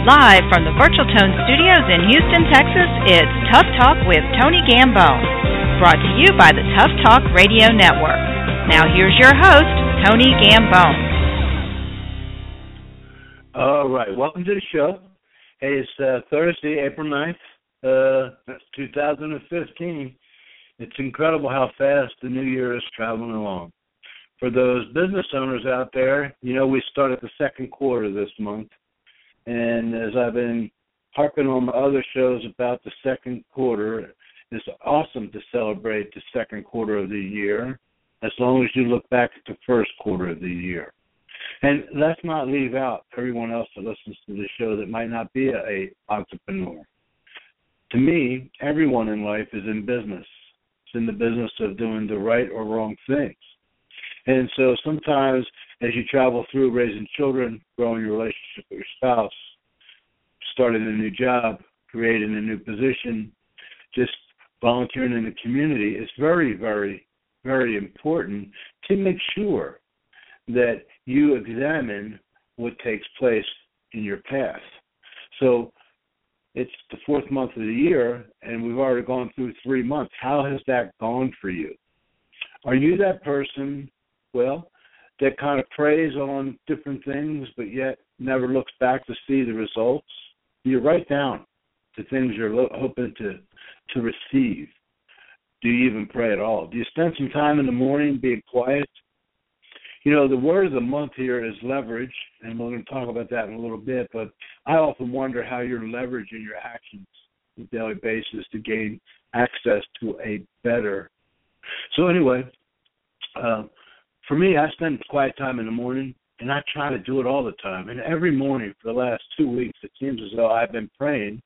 Live from the Virtual Tone Studios in Houston, Texas, it's Tough Talk with Tony Gambone. Brought to you by the Tough Talk Radio Network. Now here's your host, Tony Gambone. All right, welcome to the show. Hey, it's Thursday, April 9th, 2015. It's incredible how fast the new year is traveling along. For those business owners out there, you know we started the second quarter this month. And as I've been harping on my other shows about the second quarter, it's awesome to celebrate the second quarter of the year as long as you look back at the first quarter of the year. And let's not leave out everyone else that listens to the show that might not be an entrepreneur. To me, everyone in life is in business. It's in the business of doing the right or wrong things. And so sometimes as you travel through raising children, growing your relationship with your spouse, starting a new job, creating a new position, just volunteering in the community, it's very, very, very important to make sure that you examine what takes place in your path. So it's the fourth month of the year, and we've already gone through 3 months. How has that gone for you? Are you that person, that kind of preys on different things but yet never looks back to see the results? Do you write down the things you're hoping to receive? Do you even pray at all? Do you spend some time in the morning being quiet? You know, the word of the month here is leverage, and we're going to talk about that in a little bit, but I often wonder how you're leveraging your actions on a daily basis to gain access to a better. So anyway, for me, I spend quiet time in the morning, and I try to do it all the time. And every morning for the last 2 weeks, it seems as though I've been praying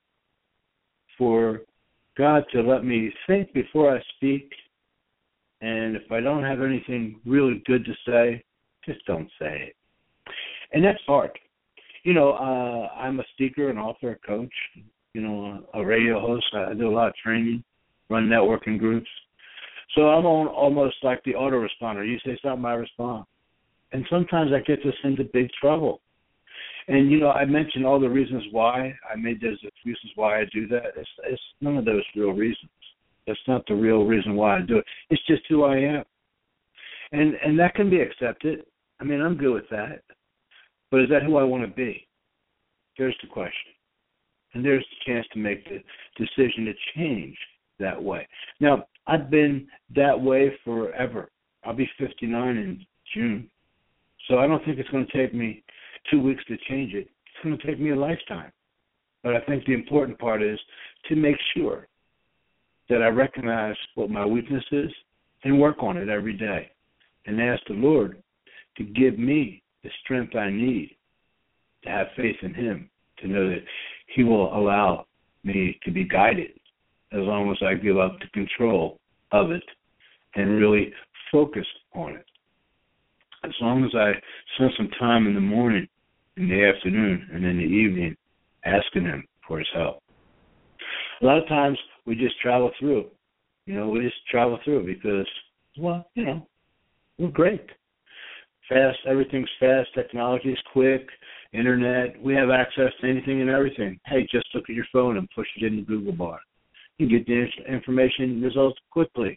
for God to let me think before I speak. And if I don't have anything really good to say, just don't say it. And that's hard. You know, I'm a speaker, an author, a coach, a radio host. I do a lot of training, run networking groups. So I'm on almost like the autoresponder. You say something, I respond. And sometimes that gets us into big trouble. And, I mentioned all the reasons why. I made those excuses why I do that. It's none of those real reasons. That's not the real reason why I do it. It's just who I am. And that can be accepted. I mean, I'm good with that. But is that who I want to be? There's the question. And there's the chance to make the decision to change that way. Now, I've been that way forever. I'll be 59 in June. So I don't think it's going to take me 2 weeks to change it. It's going to take me a lifetime. But I think the important part is to make sure that I recognize what my weakness is and work on it every day and ask the Lord to give me the strength I need to have faith in Him, to know that He will allow me to be guided as long as I give up the control of it and really focus on it. As long as I spend some time in the morning, in the afternoon, and in the evening asking Him for His help. A lot of times we just travel through. Because, we're great. Fast, everything's fast, technology is quick, internet, we have access to anything and everything. Hey, just look at your phone and push it in the Google bar. You get the information results quickly.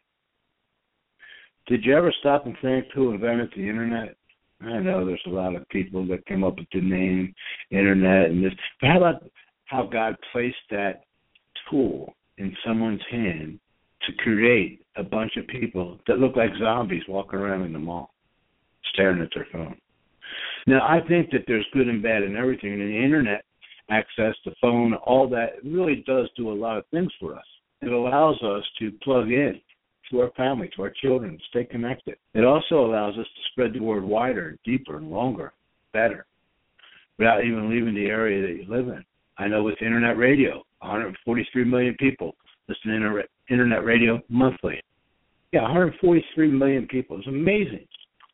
Did you ever stop and think who invented the internet? I know there's a lot of people that came up with the name internet and this. But how about how God placed that tool in someone's hand to create a bunch of people that look like zombies walking around in the mall, staring at their phone? Now, I think that there's good and bad in everything, and the internet access, the phone, all that really does do a lot of things for us. It allows us to plug in to our family, to our children, stay connected. It also allows us to spread the word wider, deeper, and longer, better, without even leaving the area that you live in. I know with internet radio, 143 million people listen to internet radio monthly. Yeah, 143 million people. It's amazing.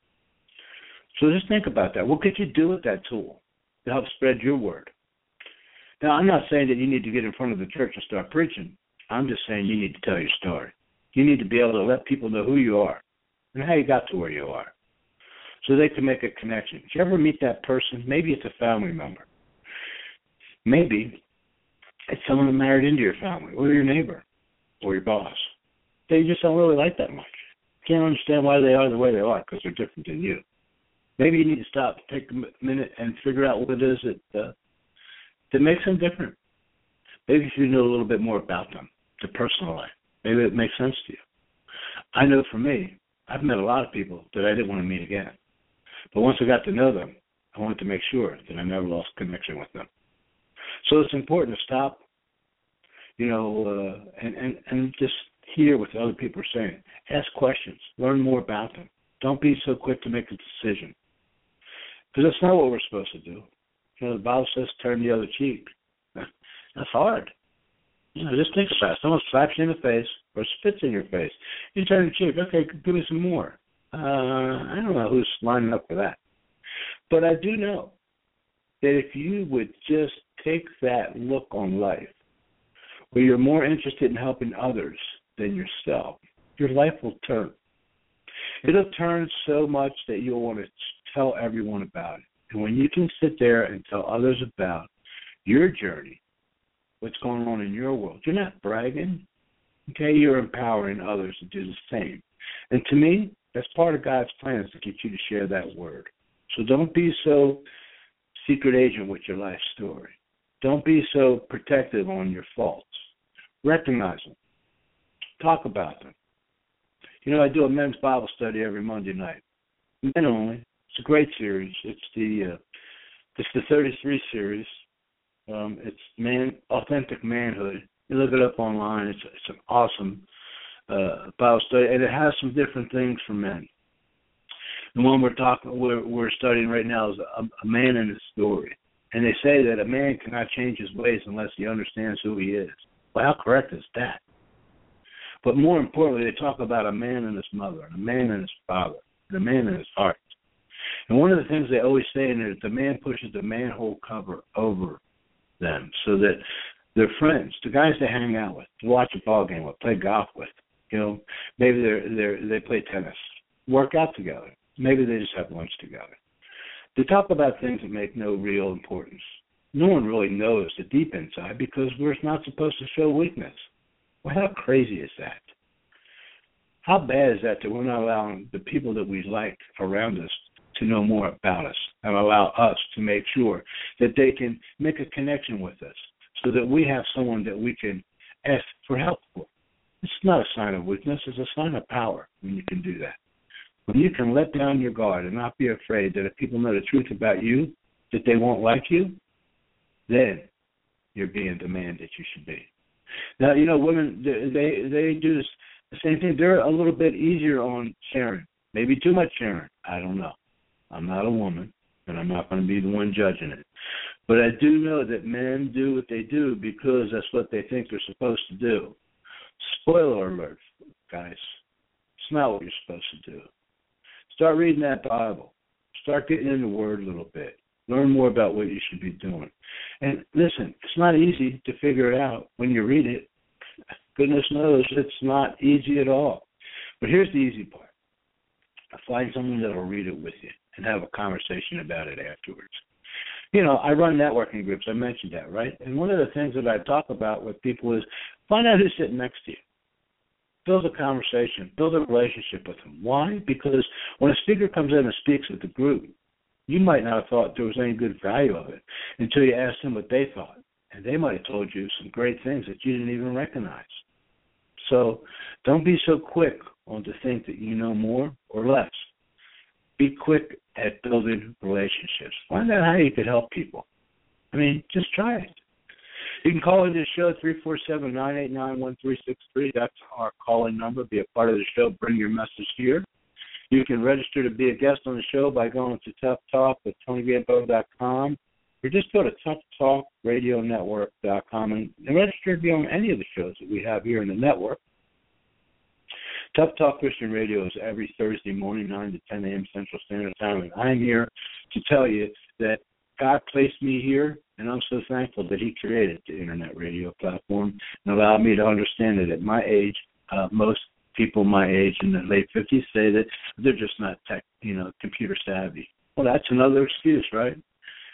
So just think about that. What could you do with that tool to help spread your word? Now, I'm not saying that you need to get in front of the church and start preaching. I'm just saying you need to tell your story. You need to be able to let people know who you are and how you got to where you are so they can make a connection. Did you ever meet that person? Maybe it's a family member. Maybe it's someone that married into your family, or your neighbor, or your boss. They just don't really like that much. Can't understand why they are the way they are because they're different than you. Maybe you need to stop, take a minute, and figure out what it is that makes them different. Maybe if you know a little bit more about them, their personal life, maybe it makes sense to you. I know for me, I've met a lot of people that I didn't want to meet again. But once I got to know them, I wanted to make sure that I never lost connection with them. So it's important to stop, and just hear what the other people are saying. Ask questions. Learn more about them. Don't be so quick to make a decision. Because that's not what we're supposed to do. The Bible says turn the other cheek. That's hard. Just think about it. Someone slaps you in the face or spits in your face. You turn the cheek. Okay, give me some more. I don't know who's lining up for that. But I do know that if you would just take that look on life, where you're more interested in helping others than yourself, your life will turn. It'll turn so much that you'll want to tell everyone about it. And when you can sit there and tell others about your journey, what's going on in your world, you're not bragging. Okay, you're empowering others to do the same. And to me, that's part of God's plan, is to get you to share that word. So don't be so secret agent with your life story. Don't be so protective on your faults. Recognize them. Talk about them. I do a men's Bible study every Monday night. Men only. It's a great series. It's the 33 series. It's authentic manhood. You look it up online. It's an awesome Bible study, and it has some different things for men. The one we're studying right now is a man and his story. And they say that a man cannot change his ways unless he understands who he is. Well, how correct is that? But more importantly, they talk about a man and his mother, and a man and his father, and a man and his heart. And one of the things they always say in it is the man pushes the manhole cover over them so that their friends, the guys they hang out with, watch a ball game with, play golf with, maybe they play tennis, work out together. Maybe they just have lunch together. They talk about things that make no real importance. No one really knows the deep inside because we're not supposed to show weakness. Well, how crazy is that? How bad is that we're not allowing the people that we like around us to know more about us and allow us to make sure that they can make a connection with us so that we have someone that we can ask for help for? It's not a sign of weakness. It's a sign of power when you can do that. When you can let down your guard and not be afraid that if people know the truth about you, that they won't like you, then you're being the man that you should be. Now, women, they do this, the same thing. They're a little bit easier on sharing, maybe too much sharing. I don't know. I'm not a woman, and I'm not going to be the one judging it. But I do know that men do what they do because that's what they think they're supposed to do. Spoiler alert, guys. It's not what you're supposed to do. Start reading that Bible. Start getting in the Word a little bit. Learn more about what you should be doing. And listen, it's not easy to figure it out when you read it. Goodness knows it's not easy at all. But here's the easy part. Find someone that will read it with you and have a conversation about it afterwards. I run networking groups. I mentioned that, right? And one of the things that I talk about with people is find out who's sitting next to you. Build a conversation. Build a relationship with them. Why? Because when a speaker comes in and speaks at the group, you might not have thought there was any good value of it until you asked them what they thought. And they might have told you some great things that you didn't even recognize. So don't be so quick on to think that you know more or less. Be quick at building relationships. Find out how you could help people. Just try it. You can call in the show, 347-989-1363. That's our call-in number. Be a part of the show. Bring your message here. You can register to be a guest on the show by going to Tough Talk at TonyGambo.com, or just go to ToughTalkRadioNetwork.com and register to be on any of the shows that we have here in the network. Tough Talk Christian Radio is every Thursday morning, 9 to 10 a.m. Central Standard Time, and I'm here to tell you that God placed me here, and I'm so thankful that He created the Internet radio platform and allowed me to understand that at my age, most people my age in the late 50s say that they're just not computer savvy. Well, that's another excuse, right?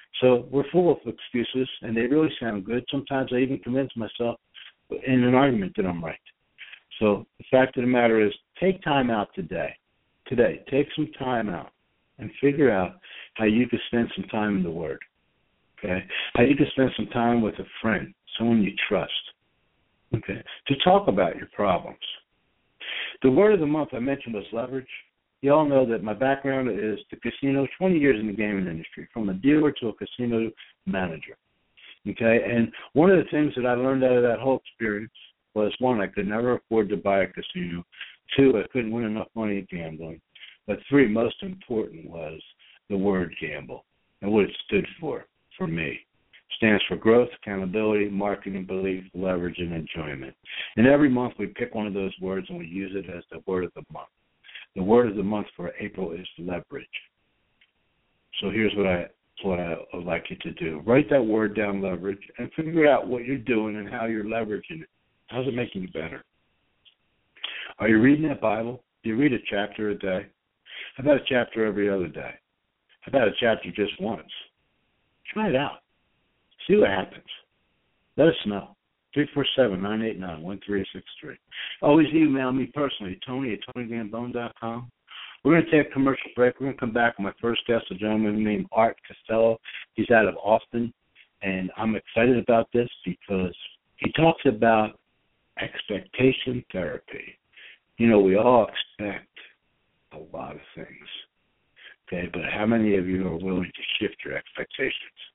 So we're full of excuses, and they really sound good. Sometimes I even convince myself in an argument that I'm right. So the fact of the matter is, take time out today. Take some time out and figure out how you can spend some time in the Word. Okay? How you can spend some time with a friend, someone you trust, okay, to talk about your problems. The word of the month I mentioned was leverage. You all know that my background is the casino, 20 years in the gaming industry, from a dealer to a casino manager. Okay? And one of the things that I learned out of that whole experience was, one, I could never afford to buy a casino. Two, I couldn't win enough money at gambling. But three, most important was the word gamble and what it stood for me. It stands for growth, accountability, marketing, belief, leverage, and enjoyment. And every month we pick one of those words and we use it as the word of the month. The word of the month for April is leverage. So here's what I would like you to do. Write that word down, leverage, and figure out what you're doing and how you're leveraging it. How's it making you better? Are you reading that Bible? Do you read a chapter a day? How about a chapter every other day? How about a chapter just once? Try it out. See what happens. Let us know. 347-989-1363. Always email me personally, Tony@TonyGambone.com. We're going to take a commercial break. We're going to come back with my first guest, a gentleman named Art Costello. He's out of Austin, and I'm excited about this because he talks about expectation therapy. You know, we all expect a lot of things, okay, but how many of you are willing to shift your expectations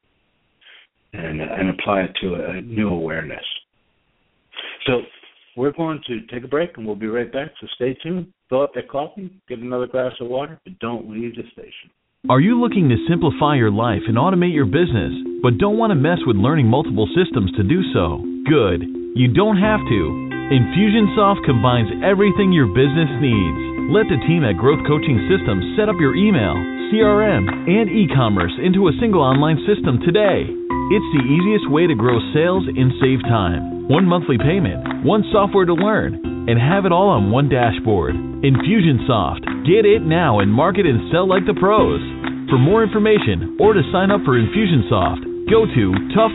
and apply it to a new awareness? So we're going to take a break, and we'll be right back, so stay tuned. Fill up that coffee, get another glass of water, but don't leave the station. Are you looking to simplify your life and automate your business, but don't want to mess with learning multiple systems to do so? Good. You don't have to. Infusionsoft combines everything your business needs. Let the team at Growth Coaching Systems set up your email, CRM, and e-commerce into a single online system today. It's the easiest way to grow sales and save time. One monthly payment, one software to learn, and have it all on one dashboard. Infusionsoft. Get it now and market and sell like the pros. For more information or to sign up for Infusionsoft, go to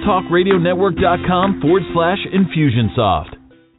toughtalkradionetwork.com/Infusionsoft.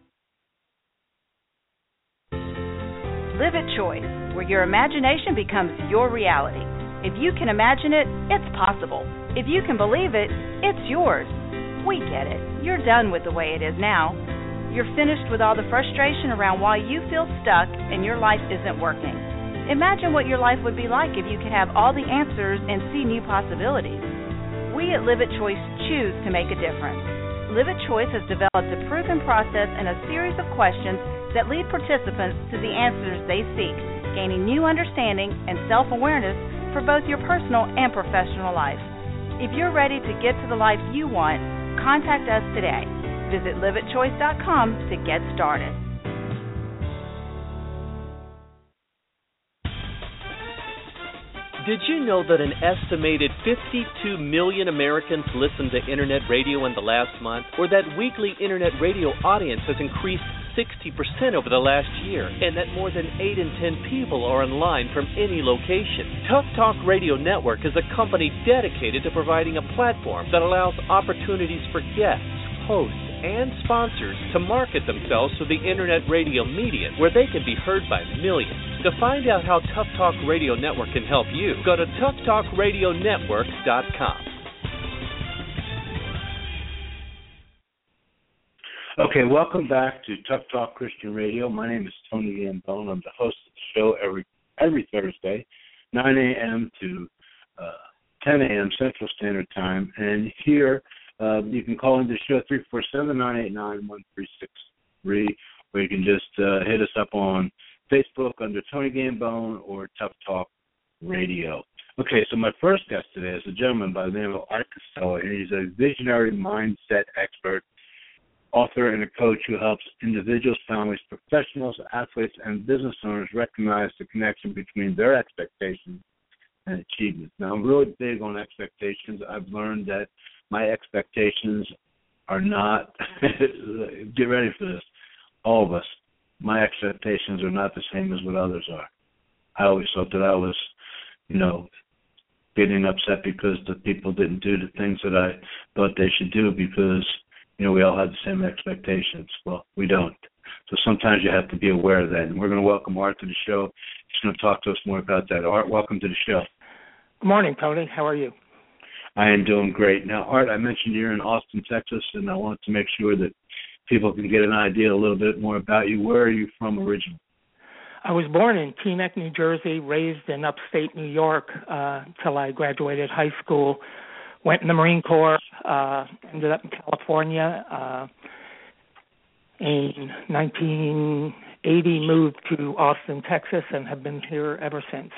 Live at Choice, where your imagination becomes your reality. If you can imagine it, it's possible. If you can believe it, it's yours. We get it. You're done with the way it is now. You're finished with all the frustration around why you feel stuck and your life isn't working. Imagine what your life would be like if you could have all the answers and see new possibilities. We at Live at Choice choose to make a difference. Live at Choice has developed a proven process and a series of questions that lead participants to the answers they seek, gaining new understanding and self-awareness for both your personal and professional life. If you're ready to get to the life you want, contact us today. Visit liveatchoice.com to get started. Did you know that an estimated 52 million Americans listened to Internet radio in the last month, or that weekly Internet radio audience has increased 60% over the last year, and that more than 8 in 10 people are online from any location? Tough Talk Radio Network is a company dedicated to providing a platform that allows opportunities for guests, hosts, and sponsors to market themselves to the Internet radio medium, where they can be heard by millions. To find out how Tough Talk Radio Network can help you, go to toughtalkradionetwork.com. Okay, welcome back to Tough Talk Christian Radio. My name is Tony Gambone. I'm the host of the show every Thursday, 9 a.m. to 10 a.m. Central Standard Time. And here you can call into the show 347-989-1363, or you can just hit us up on Facebook under Tony Gambone or Tough Talk Radio. Okay, so my first guest today is a gentleman by the name of Art Costello, and he's a visionary mindset expert, author, and a coach who helps individuals, families, professionals, athletes, and business owners recognize the connection between their expectations and achievements. Now, I'm really big on expectations. I've learned that my expectations are not, get ready for this, all of us, my expectations are not the same as what others are. I always thought that I was, getting upset because the people didn't do the things that I thought they should do because, we all have the same expectations. Well, we don't. So sometimes you have to be aware of that. And we're going to welcome Art to the show. He's going to talk to us more about that. Art, welcome to the show. Good morning, Tony. How are you? I am doing great. Now, Art, I mentioned you're in Austin, Texas, and I want to make sure that people can get an idea a little bit more about you. Where are you from originally? I was born in Teaneck, New Jersey, raised in upstate New York till I graduated high school. Went in the Marine Corps, ended up in California. In 1980, moved to Austin, Texas, and have been here ever since.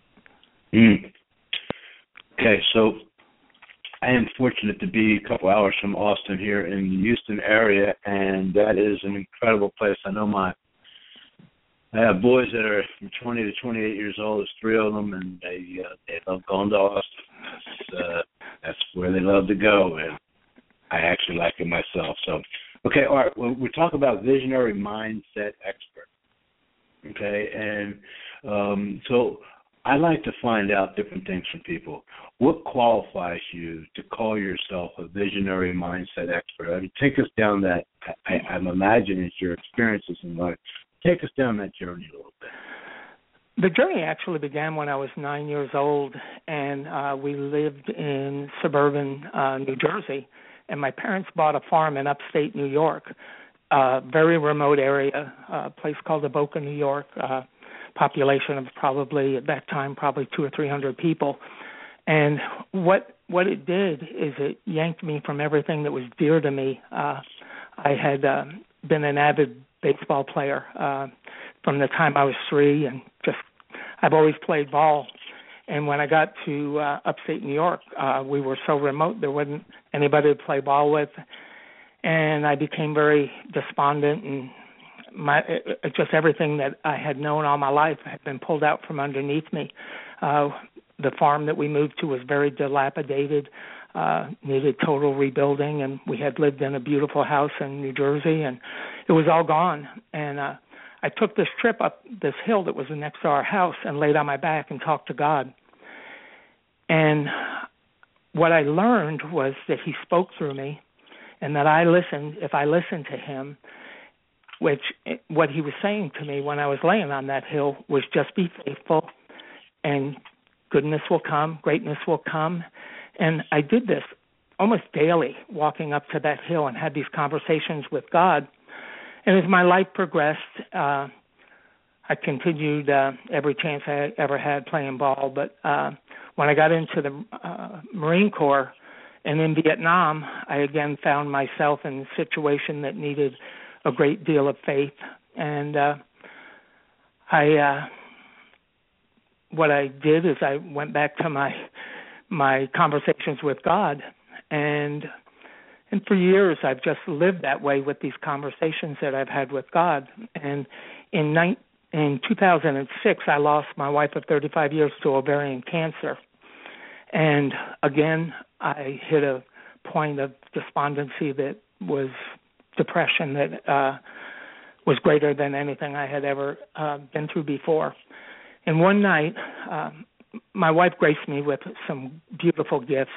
Okay, so I am fortunate to be a couple hours from Austin here in the Houston area, and that is an incredible place. I know I have boys that are from 20 to 28 years old. There's three of them, and they love going to Austin. That's where they love to go, and I actually like it myself. So, okay, Art, we talk about visionary mindset expert, okay, and so I like to find out different things from people. What qualifies you to call yourself a visionary mindset expert? I mean, take us down that. I'm imagining it's your experiences in life. Take us down that journey a little bit. The journey actually began when I was 9 years old, and we lived in suburban New Jersey, and my parents bought a farm in upstate New York, a very remote area, a place called Avoca, New York, population of probably, at that time, probably 200 or 300 people. And what it did is it yanked me from everything that was dear to me. I had been an avid baseball player from the time I was 3, and I've always played ball. And when I got to upstate New York, we were so remote there wasn't anybody to play ball with, and I became very despondent, and just everything that I had known all my life had been pulled out from underneath me. The farm that we moved to was very dilapidated, needed total rebuilding, and we had lived in a beautiful house in New Jersey, and it was all gone. And I took this trip up this hill that was next to our house and laid on my back and talked to God. And what I learned was that he spoke through me, and that if I listened to him, what he was saying to me when I was laying on that hill was just be faithful, and goodness will come, greatness will come. And I did this almost daily, walking up to that hill and had these conversations with God. And as my life progressed, I continued every chance I ever had playing ball. But when I got into the Marine Corps and in Vietnam, I again found myself in a situation that needed a great deal of faith. And what I did is I went back to my conversations with God, and for years I've just lived that way with these conversations that I've had with God. And in 2006, I lost my wife of 35 years to ovarian cancer. And again, I hit a point of despondency that was depression that was greater than anything I had ever been through before. And one night, my wife graced me with some beautiful gifts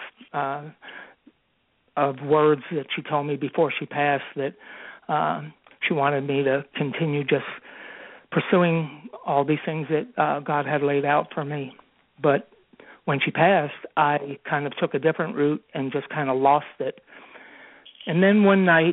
of words that she told me before she passed, that she wanted me to continue just pursuing all these things that God had laid out for me. But when she passed, I kind of took a different route and just kind of lost it. And then one night,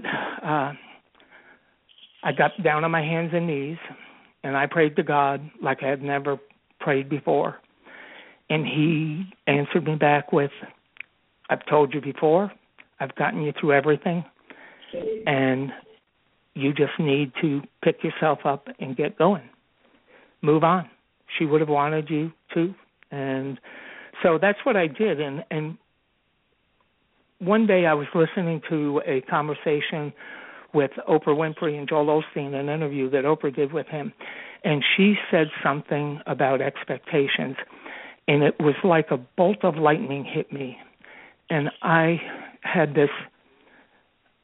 I got down on my hands and knees, and I prayed to God like I had never prayed before. And he answered me back with, I've told you before, I've gotten you through everything, and you just need to pick yourself up and get going. Move on. She would have wanted you to. And so that's what I did. And one day I was listening to a conversation with Oprah Winfrey and Joel Osteen, an interview that Oprah did with him, and she said something about expectations, and it was like a bolt of lightning hit me. And I had this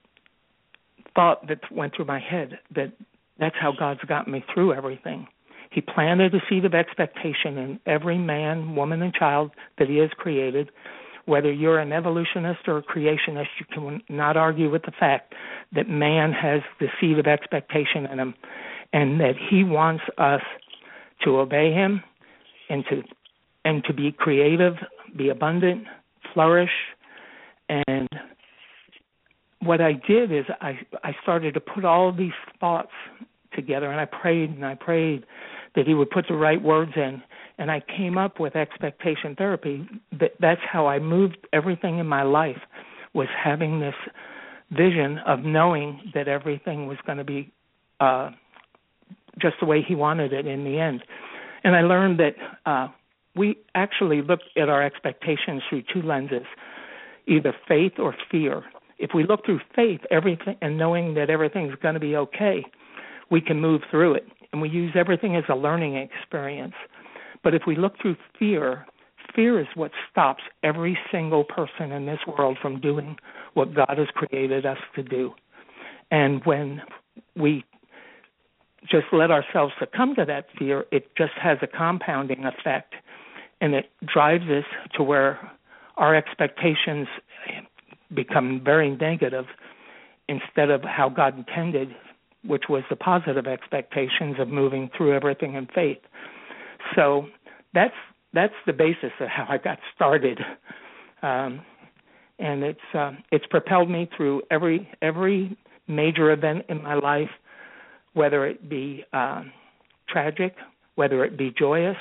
thought that went through my head, that that's how God's got me through everything. He planted a seed of expectation in every man, woman, and child that he has created. Whether you're an evolutionist or a creationist, you cannot argue with the fact that man has the seed of expectation in him, and that he wants us to obey him and to be creative, be abundant, flourish. And what I did is I started to put all these thoughts together, and I prayed that he would put the right words in, and I came up with expectation therapy. That's how I moved everything in my life, was having this vision of knowing that everything was going to be just the way he wanted it in the end. And I learned that we actually look at our expectations through two lenses, either faith or fear. If we look through faith, everything, and knowing that everything's going to be okay, we can move through it. And we use everything as a learning experience. But if we look through fear, fear is what stops every single person in this world from doing what God has created us to do. And when we just let ourselves succumb to that fear, it just has a compounding effect, and it drives us to where our expectations become very negative instead of how God intended, which was the positive expectations of moving through everything in faith. So that's the basis of how I got started, and it's propelled me through every major event in my life, whether it be tragic, whether it be joyous,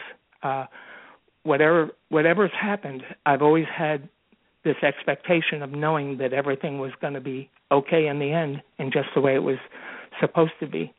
whatever's happened. I've always had this expectation of knowing that everything was going to be okay in the end, and just the way it was supposed to be.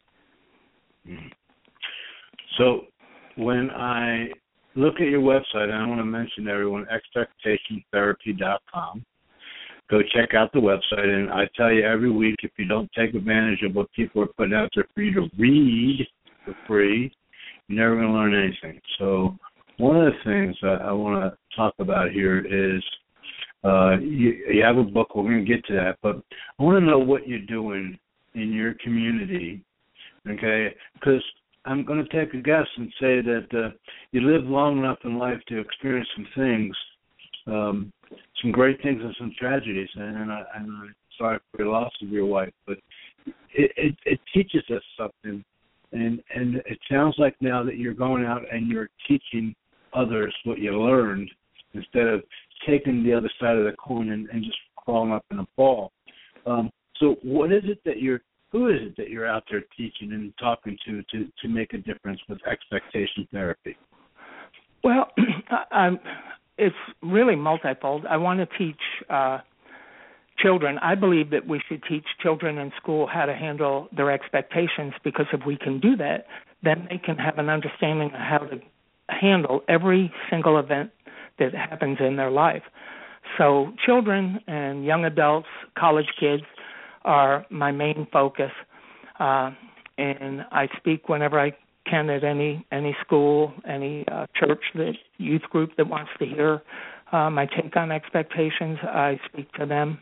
So when I look at your website, and I want to mention to everyone, expectationtherapy.com. Go check out the website, and I tell you every week, if you don't take advantage of what people are putting out there for you to read for free, you're never going to learn anything. So one of the things I want to talk about here is you have a book. We're going to get to that, but I want to know what you're doing in your community, okay? Because I'm going to take a guess and say that you lived long enough in life to experience some things, some great things and some tragedies, and I'm sorry for the loss of your wife, but it teaches us something, and it sounds like now that you're going out and you're teaching others what you learned instead of taking the other side of the coin and just crawling up in a ball. So who is it that you're out there teaching and talking to make a difference with expectation therapy? Well, it's really multifold. I want to teach children. I believe that we should teach children in school how to handle their expectations, because if we can do that, then they can have an understanding of how to handle every single event that happens in their life. So children and young adults, college kids, are my main focus, and I speak whenever I can at any school, any church, youth group that wants to hear my take on expectations. I speak to them.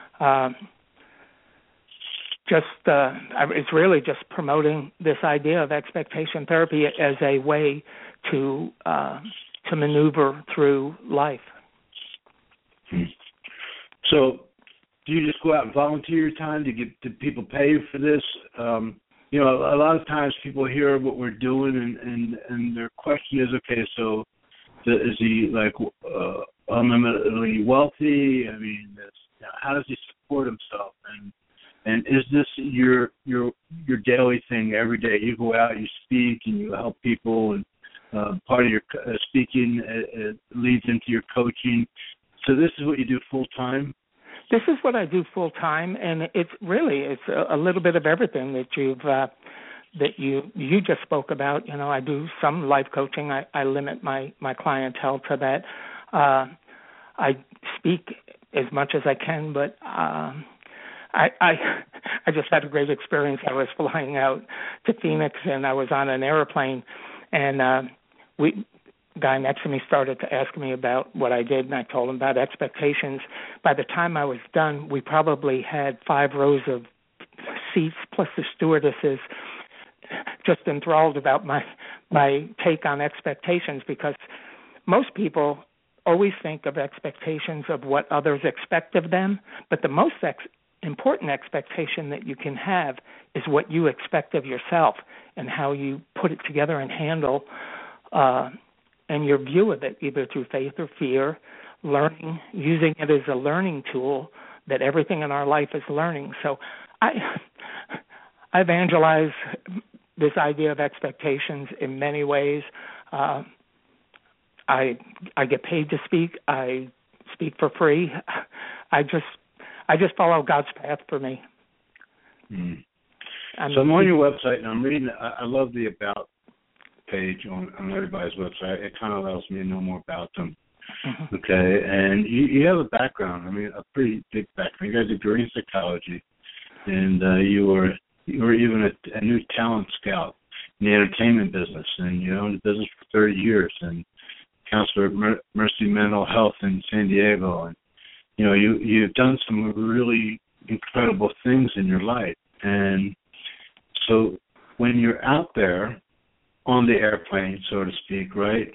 It's really just promoting this idea of expectation therapy as a way to maneuver through life. So, do you just go out and volunteer your time? Do people pay you for this? A lot of times people hear what we're doing, and their question is, okay, so is he like unlimitedly wealthy? I mean, how does he support himself? And is this your daily thing every day? You go out, you speak, and you help people, and part of your speaking leads into your coaching. So this is what you do full time? This is what I do full time, and it's a little bit of everything that you just spoke about. I do some life coaching. I limit my clientele to that. I speak as much as I can, but I just had a great experience. I was flying out to Phoenix, and I was on an airplane, and guy next to me started to ask me about what I did, and I told him about expectations. By the time I was done, we probably had 5 rows of seats plus the stewardesses just enthralled about my take on expectations, because most people always think of expectations of what others expect of them, but the most important expectation that you can have is what you expect of yourself and how you put it together and handle and your view of it, either through faith or fear, learning, using it as a learning tool, that everything in our life is learning. So I evangelize this idea of expectations in many ways. I get paid to speak. I speak for free. I just follow God's path for me. Mm. So I'm on your website, and I'm reading. I love the About page on everybody's website. It kind of allows me to know more about them. Mm-hmm. Okay, and you have a background. I mean, a pretty big background. You got a degree in psychology, and you were even a new talent scout in the entertainment business, and you owned the business for 30 years, and counselor at Mercy Mental Health in San Diego, and you've done some really incredible things in your life. And so when you're out there on the airplane, so to speak, right,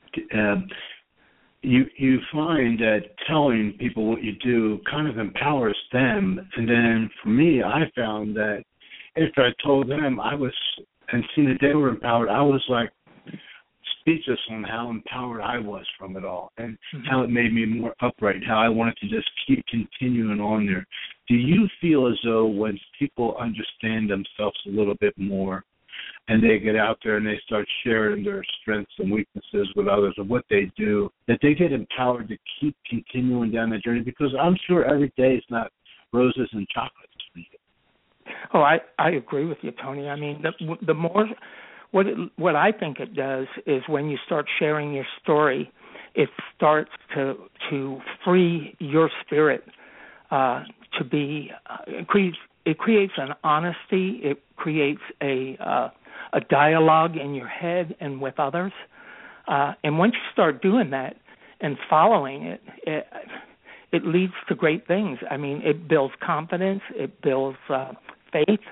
you find that telling people what you do kind of empowers them. And then for me, I found that after I told them and seen that they were empowered, I was like speechless on how empowered I was from it all, and how it made me more upright, how I wanted to just keep continuing on there. Do you feel as though when people understand themselves a little bit more and they get out there and they start sharing their strengths and weaknesses with others of what they do, that they get empowered to keep continuing down that journey? Because I'm sure every day is not roses and chocolates for you. Oh, I agree with you, Tony. I mean, the more... What I think it does is when you start sharing your story, it starts to free your spirit to be. It creates an honesty. It creates a dialogue in your head and with others. And once you start doing that and following it, it leads to great things. I mean, it builds confidence. It builds faith.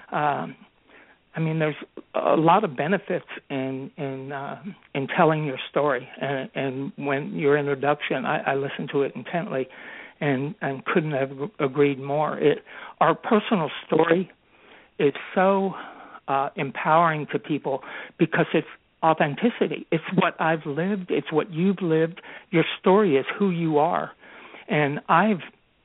I mean, there's a lot of benefits in telling your story. And when your introduction, I listened to it intently, and couldn't have agreed more. Our personal story is so empowering to people because it's authenticity. It's what I've lived. It's what you've lived. Your story is who you are, and I've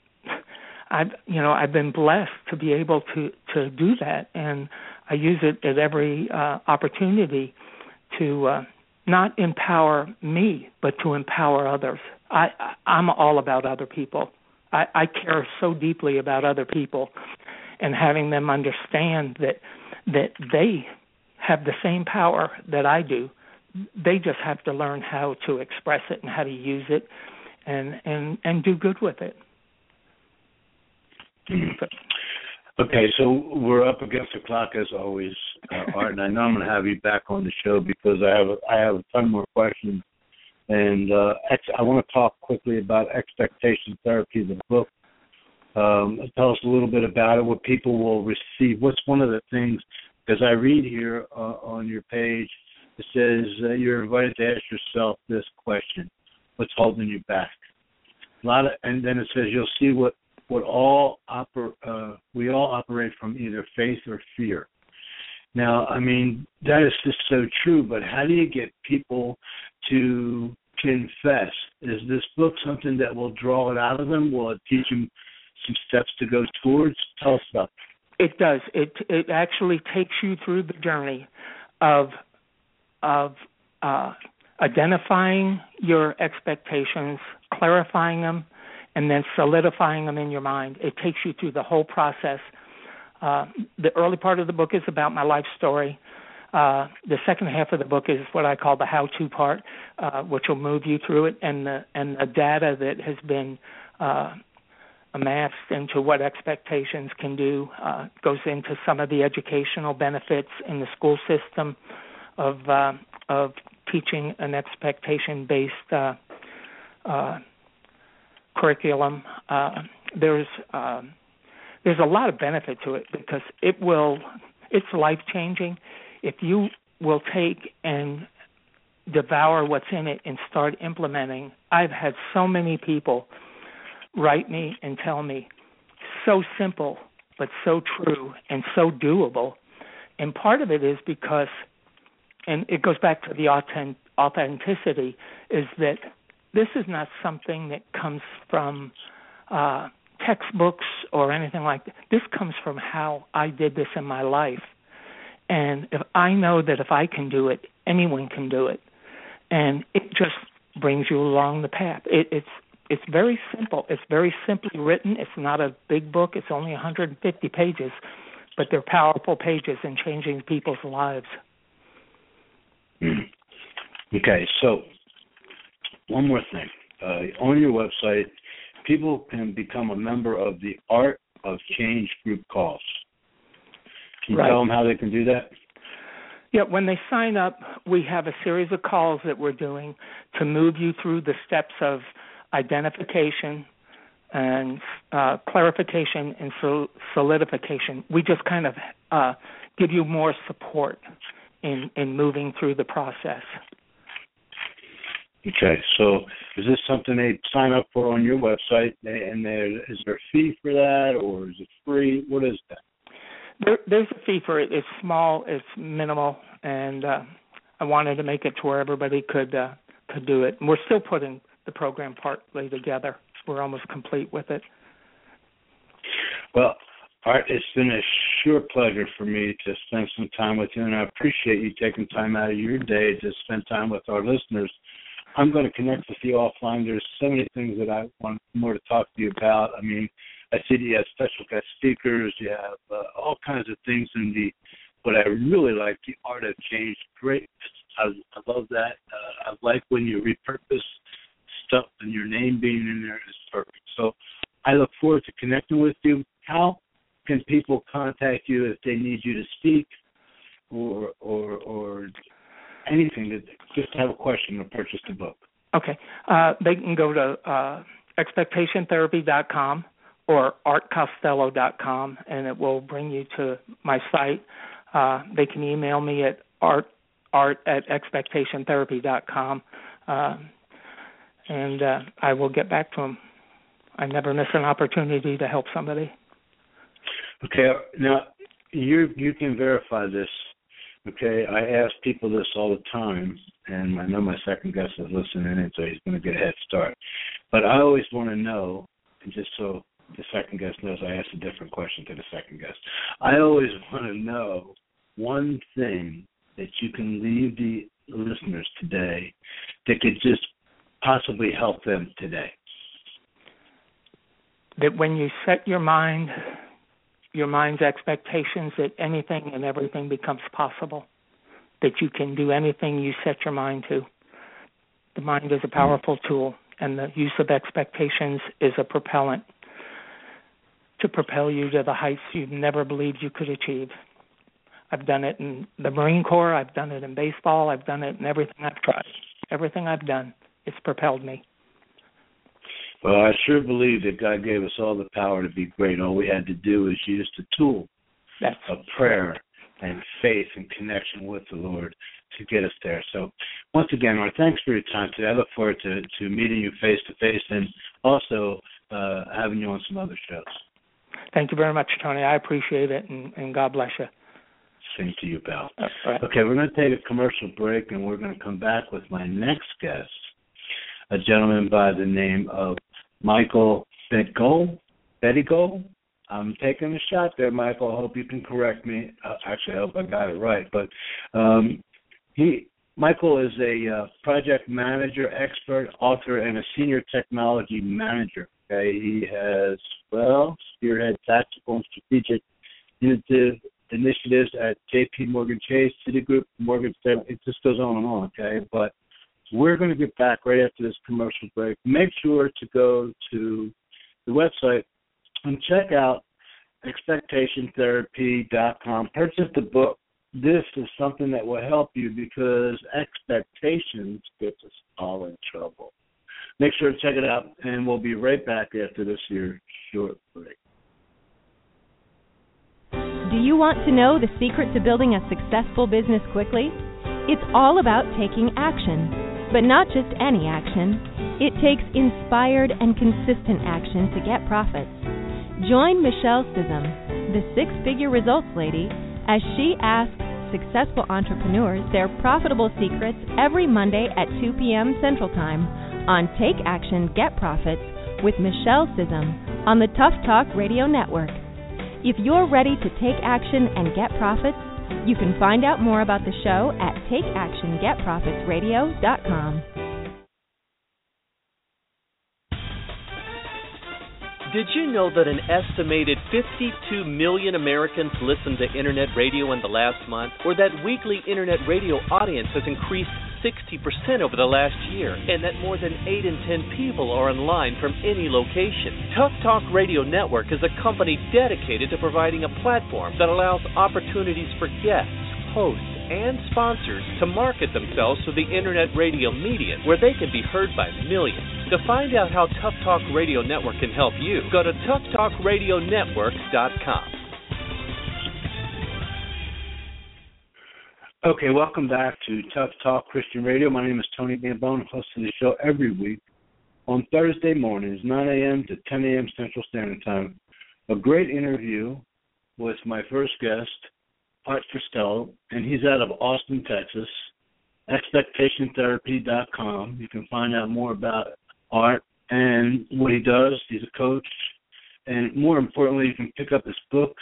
been blessed to be able to do that, and I use it at every opportunity to not empower me, but to empower others. I'm all about other people. I care so deeply about other people, and having them understand that they have the same power that I do. They just have to learn how to express it and how to use it, and do good with it. Okay, so we're up against the clock as always, Art, and I know I'm going to have you back on the show because I have a ton more questions. And I want to talk quickly about Expectation Therapy, the book. Tell us a little bit about it, what people will receive. What's one of the things, because I read here on your page, it says you're invited to ask yourself this question: what's holding you back? And then it says you'll see we all operate from either faith or fear. Now, I mean, that is just so true, but how do you get people to confess? Is this book something that will draw it out of them? Will it teach them some steps to go towards? Tell us about that. It does. It actually takes you through the journey of identifying your expectations, clarifying them, and then solidifying them in your mind. It takes you through the whole process. The early part of the book is about my life story. The second half of the book is what I call the how-to part, which will move you through it, and the data that has been amassed into what expectations can do goes into some of the educational benefits in the school system of teaching an expectation-based curriculum. There's a lot of benefit to it because it's life-changing. if you will take and devour what's in it and start implementing. I've had so many people write me and tell me, so simple, but so true and so doable. And part of it is because, and it goes back to the authenticity, is that this is not something that comes from textbooks or anything like that. This comes from how I did this in my life. And if I know that if I can do it, anyone can do it. And it just brings you along the path. It's very simple. It's very simply written. It's not a big book. It's only 150 pages, but they're powerful pages in changing people's lives. Okay, so one more thing. On your website, people can become a member of the Art of Change group calls. Can you tell them how they can do that? Yeah, when they sign up, we have a series of calls that we're doing to move you through the steps of identification and clarification and solidification. We just kind of give you more support in moving through the process. Okay, so is this something they sign up for on your website, and is there a fee for that, or is it free? What is that? There's a fee for it. It's small, it's minimal, and I wanted to make it to where everybody could do it. And we're still putting the program partly together. We're almost complete with it. Well, Art, it's been a sure pleasure for me to spend some time with you, and I appreciate you taking time out of your day to spend time with our listeners. I'm going to connect with you offline. There's so many things that I want more to talk to you about. I mean, I see you have special guest speakers. You have all kinds of things in what I really like, the Art of Change. Great. I love that. I like when you repurpose stuff and your name being in there is perfect. So I look forward to connecting with you. How can people contact you if they need you to speak or anything, that just have a question or purchase the book? Okay. They can go to expectationtherapy.com or artcostello.com, and it will bring you to my site. They can email me at art@expectationtherapy.com, and I will get back to them. I never miss an opportunity to help somebody. Okay. Now, you can verify this. Okay, I ask people this all the time, and I know my second guest is listening in, so he's going to get a head start. But I always want to know, and just so the second guest knows, I asked a different question to the second guest. I always want to know one thing that you can leave the listeners today that could just possibly help them today. That when you set your mind's expectations, that anything and everything becomes possible, that you can do anything you set your mind to. The mind is a powerful tool, and the use of expectations is a propellant to propel you to the heights you've never believed you could achieve. I've done it in the Marine Corps. I've done it in baseball. I've done it in everything I've tried. Everything I've done, it's propelled me. Well, I sure believe that God gave us all the power to be great. All we had to do is use the tool of prayer and faith and connection with the Lord to get us there. So once again, Art, thanks for your time today. I look forward to meeting you face-to-face and also having you on some other shows. Thank you very much, Tony. I appreciate it, and God bless you. Same to you, pal. Right. Okay, we're going to take a commercial break, and we're going to come back with my next guest, a gentleman by the name of Michael Bettigo. I'm taking a shot there, Michael. I hope you can correct me. Actually, I hope I got it right. But Michael is a project manager, expert, author, and a senior technology manager. Okay, he has spearhead tactical and strategic initiatives at J.P. Morgan Chase, Citigroup, Morgan Stanley. It just goes on and on. Okay, but we're going to get back right after this commercial break. Make sure to go to the website and check out expectationtherapy.com. Purchase the book. This is something that will help you because expectations gets us all in trouble. Make sure to check it out, and we'll be right back after this here short break. Do you want to know the secret to building a successful business quickly? It's all about taking action, but not just any action. It takes inspired and consistent action to get profits. Join Michelle Sissom, the six-figure results lady, as she asks successful entrepreneurs their profitable secrets every Monday at 2 p.m. Central Time on Take Action, Get Profits with Michelle Sissom on the Tough Talk Radio Network. If you're ready to take action and get profits, you can find out more about the show at takeactiongetprofitsradio.com. Did you know that an estimated 52 million Americans listened to Internet radio in the last month, or that weekly Internet radio audience has increased 60% over the last year, and that more than 8 in 10 people are online from any location? Tough Talk Radio Network is a company dedicated to providing a platform that allows opportunities for guests, hosts, and sponsors to market themselves to the Internet radio medium, where they can be heard by millions. To find out how Tough Talk Radio Network can help you, go to toughtalkradionetwork.com. Okay, welcome back to Tough Talk Christian Radio. My name is Tony Gambone, hosting the show every week on Thursday mornings, 9 a.m. to 10 a.m. Central Standard Time. A great interview with my first guest, Art Costello, and he's out of Austin, Texas. ExpectationTherapy.com. You can find out more about Art and what he does. He's a coach. And more importantly, you can pick up his book.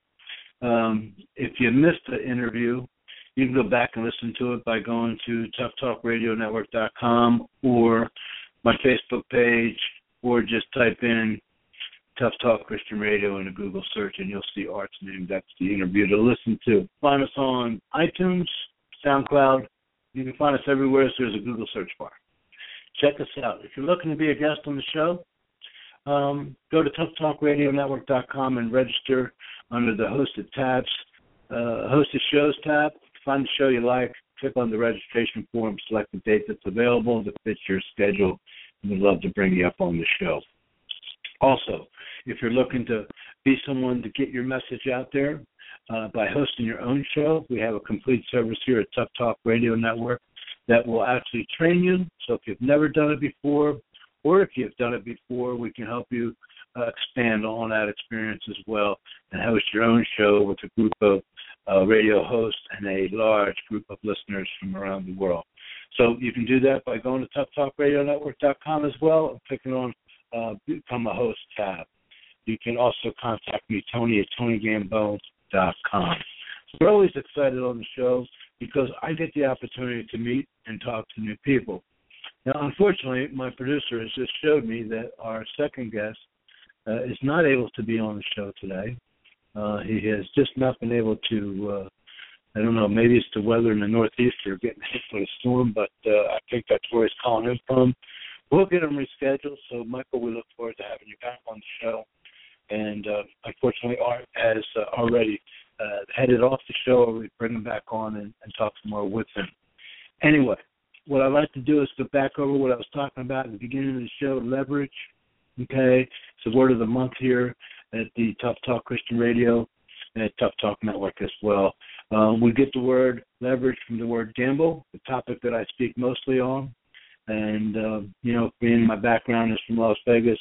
If you missed the interview, you can go back and listen to it by going to toughtalkradionetwork.com or my Facebook page, or just type in Tough Talk Christian Radio in a Google search, and you'll see Art's name. That's the interview to listen to. Find us on iTunes, SoundCloud. You can find us everywhere, so there's a Google search bar. Check us out. If you're looking to be a guest on the show, go to toughtalkradionetwork.com and register under the Hosted tabs. Hosted Shows tab. Find the show you like, click on the registration form, select the date that's available that fits your schedule, and we'd love to bring you up on the show. Also, if you're looking to be someone to get your message out there by hosting your own show, we have a complete service here at Tough Talk Radio Network that will actually train you. So if you've never done it before, or if you've done it before, we can help you expand on that experience as well and host your own show with a group of radio hosts and a large group of listeners from around the world. So you can do that by going to toughtalkradionetwork.com as well and clicking on Become a Host tab. You can also contact me, Tony, at tonygambone.com. So we're always excited on the show because I get the opportunity to meet and talk to new people. Now, unfortunately, my producer has just showed me that our second guest is not able to be on the show today. He has just not been able to, I don't know, maybe it's the weather in the Northeast or getting hit with a storm, but I think that's where he's calling in from. We'll get him rescheduled. So, Michael, we look forward to having you back on the show. And unfortunately, Art has already headed off the show. We bring him back on and talk some more with him. Anyway, what I'd like to do is go back over what I was talking about at the beginning of the show, leverage. Okay, it's the word of the month here at the Tough Talk Christian Radio and at Tough Talk Network as well. We get the word leverage from the word gamble, the topic that I speak mostly on. And, being my background is from Las Vegas,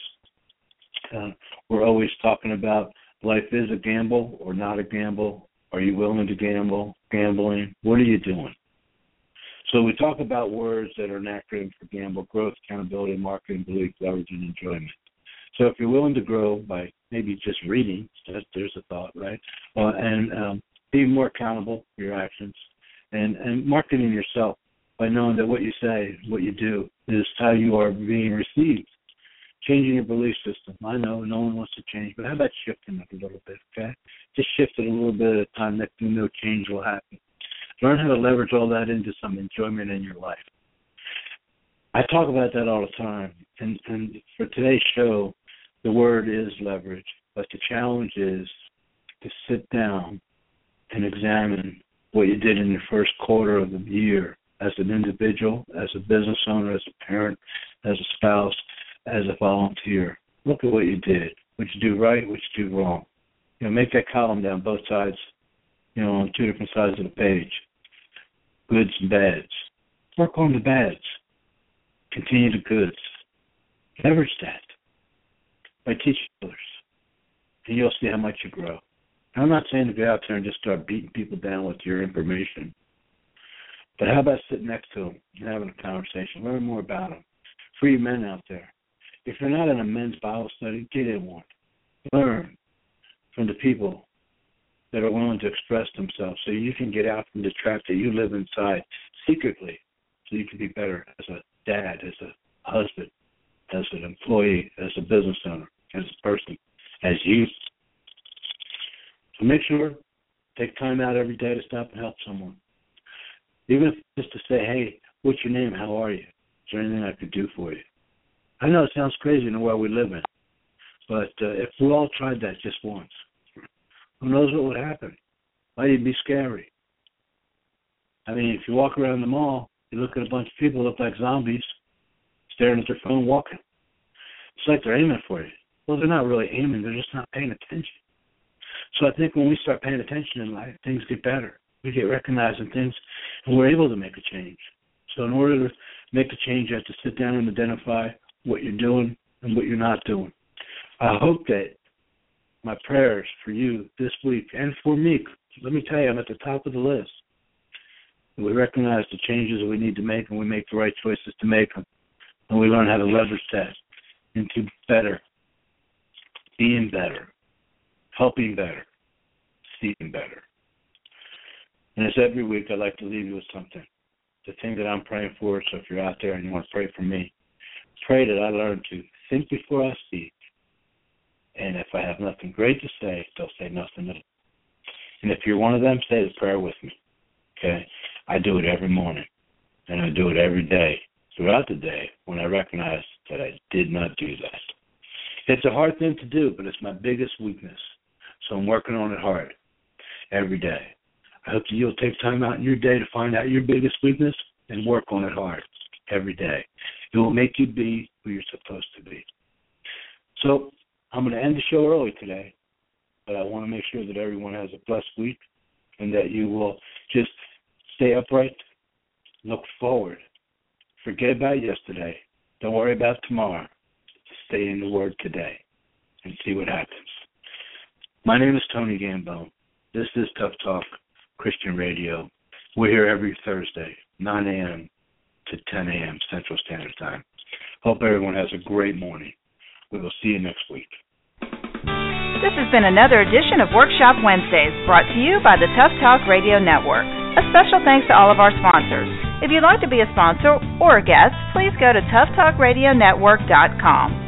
we're always talking about life is a gamble or not a gamble. Are you willing to gamble? Gambling? What are you doing? So we talk about words that are an acronym for gamble: growth, accountability, marketing, belief, leverage, and enjoyment. So if you're willing to grow by maybe just reading, there's a thought, right? And being more accountable for your actions and marketing yourself by knowing that what you say, what you do is how you are being received. Changing your belief system. I know no one wants to change, but how about shifting it a little bit, okay? Just shift it a little bit at a time. Next thing you know, change will happen. Learn how to leverage all that into some enjoyment in your life. I talk about that all the time. And for today's show, the word is leverage. But the challenge is to sit down and examine what you did in the first quarter of the year as an individual, as a business owner, as a parent, as a spouse, as a volunteer. Look at what you did, what you do right, what you do wrong. Make that column down both sides on two different sides of the page. Goods and bads. Work on the bads. Continue the goods. Leverage that by teaching others. And you'll see how much you grow. And I'm not saying to go out there and just start beating people down with your information. But how about sitting next to them and having a conversation? Learn more about them. For you men out there, if you're not in a men's Bible study, get in one. Learn from the people that are willing to express themselves so you can get out from the trap that you live inside secretly so you can be better as a dad, as a husband, as an employee, as a business owner, as a person, as you. So make sure, take time out every day to stop and help someone. Even if just to say, hey, what's your name? How are you? Is there anything I could do for you? I know it sounds crazy in the world we live in, but if we all tried that just once, who knows what would happen? Might even be scary. I mean, if you walk around the mall, you look at a bunch of people who look like zombies, staring at their phone, walking. It's like they're aiming for you. Well, they're not really aiming. They're just not paying attention. So I think when we start paying attention in life, things get better. We get recognized in things, and we're able to make a change. So in order to make a change, you have to sit down and identify what you're doing and what you're not doing. I hope that my prayers for you this week and for me, let me tell you, I'm at the top of the list. We recognize the changes that we need to make, and we make the right choices to make them. And we learn how to leverage that into better, being better, helping better, seeing better. And as every week, I'd like to leave you with something. The thing that I'm praying for, so if you're out there and you want to pray for me, pray that I learn to think before I speak. And if I have nothing great to say, don't say nothing at all. And if you're one of them, say the prayer with me. Okay? I do it every morning, and I do it every day, throughout the day, when I recognize that I did not do that. It's a hard thing to do, but it's my biggest weakness. So I'm working on it hard every day. I hope that you'll take time out in your day to find out your biggest weakness and work on it hard every day. It will make you be who you're supposed to be. So I'm going to end the show early today, but I want to make sure that everyone has a blessed week and that you will just stay upright, look forward. Forget about yesterday. Don't worry about tomorrow. Stay in the Word today and see what happens. My name is Tony Gambone. This is Tough Talk Christian Radio. We're here every Thursday, 9 a.m. to 10 a.m. Central Standard Time. Hope everyone has a great morning. We will see you next week. This has been another edition of Workshop Wednesdays, brought to you by the Tough Talk Radio Network. A special thanks to all of our sponsors. If you'd like to be a sponsor or a guest, please go to toughtalkradionetwork.com.